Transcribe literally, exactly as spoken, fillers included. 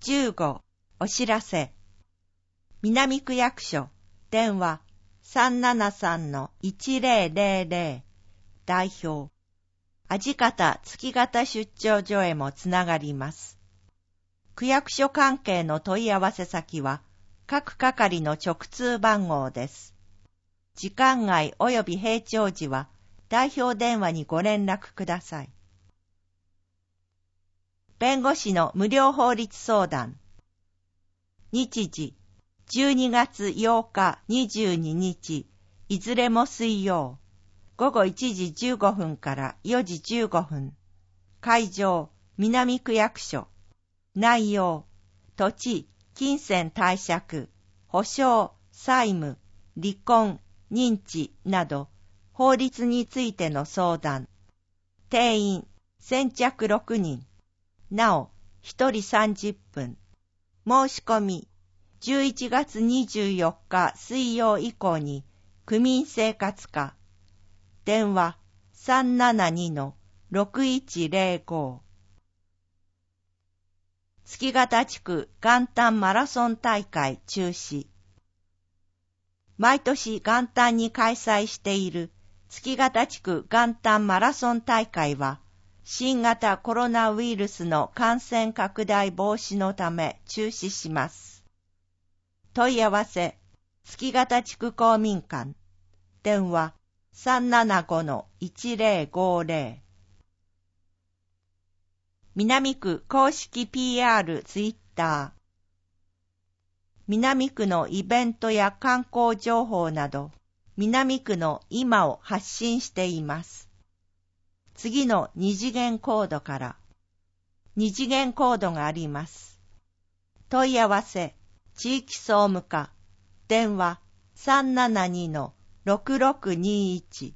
じゅうご、お知らせ。南区役所、電話 さんななさんのいちぜろぜろぜろ 代表。味方月形出張所へもつながります。区役所関係の問い合わせ先は、各係の直通番号です。時間外及び閉庁時は、代表電話にご連絡ください。弁護士の無料法律相談。日時、じゅうにがつようかにじゅうににち、いずれも水曜、ごごいちじじゅうごふんからよじじゅうごふん。会場、南区役所。内容、土地、金銭貸借、保証、債務、離婚、認知など、法律についての相談。定員、先着ろくにん。なお、ひとりさんじゅっぷん。申し込み、じゅういちがつにじゅうよっか水曜以降に、区民生活課。電話 さんななにのろくいちぜろご。月形地区元旦マラソン大会中止。毎年元旦に開催している月形地区元旦マラソン大会は、新型コロナウイルスの感染拡大防止のため中止します。問い合わせ、月形地区公民館。電話 さんななごのいちぜろごぜろ。南区公式 ピーアール ツイッター。南区のイベントや観光情報など、南区の今を発信しています。次の二次元コードから、二次元コードがあります。問い合わせ、地域総務課、電話 さんななにのろくろくにいち。